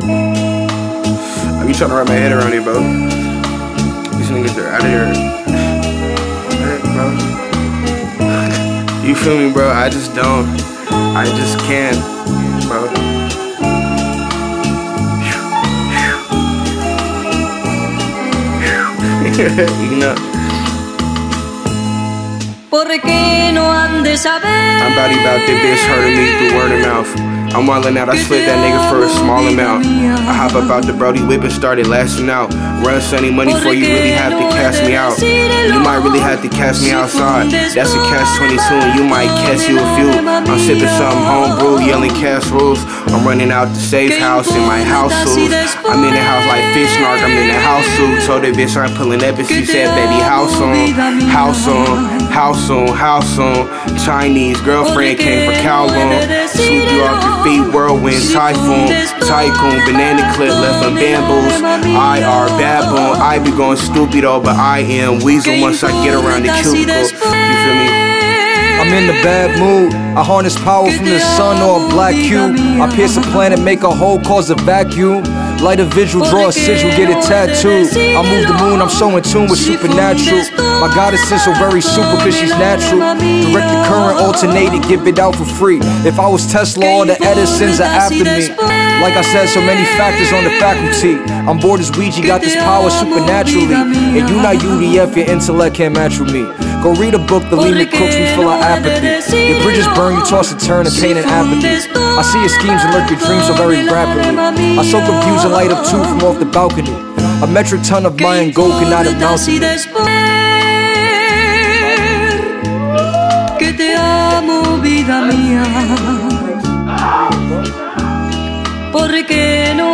I be trying to wrap my head around it, bro. These niggas are out of here. Bro. You feel me, bro? I just don't. I just can't, bro. You know. I'm about this bitch hurting me through word of mouth. I'm wildin' out, I slid that nigga for a small amount. I hop up out the Brody whip and started lasting out. Run sunny money for you really have to cash me out. You might really have to cash me outside. That's a catch-22 and you might catch you a few. I'm sipping something homebrew, yelling cash rules. I'm running out the safe house in my house suit. I'm in the house like fish snark, I'm in the house suit. Told that bitch I'm pulling up and she said, baby, house on, house on, house on, house on. Chinese girlfriend came for Kowloon. Sweep you off your feet, whirlwind, typhoon, tycoon, banana clip, left them bamboos. IR, baboon, I be going stupido, but I am weasel once I get around the cubicle. You feel me? I'm in the bad mood. I harness power from the sun or a black cube. I pierce a planet, make a hole, cause a vacuum. Light a visual, draw a sigil, get it tattooed. I move the moon, I'm so in tune with supernatural. My goddess is so very super cause she's natural. Direct the current, alternate it, give it out for free. If I was Tesla, all the Edisons are after me. Like I said, so many factors on the faculty. I'm bored as Ouija, got this power supernaturally. And you not UDF, your intellect can't match with me. Go read a book, the Lehman Crooks, we full of apathy. Your bridges burn, you toss and turn and pain and apathy. I see your schemes and lurk your dreams so very rapidly. I so confused and light up two from off the balcony. A metric ton of Mayan gold cannot amount to me. Que te amo, vida mía, porque no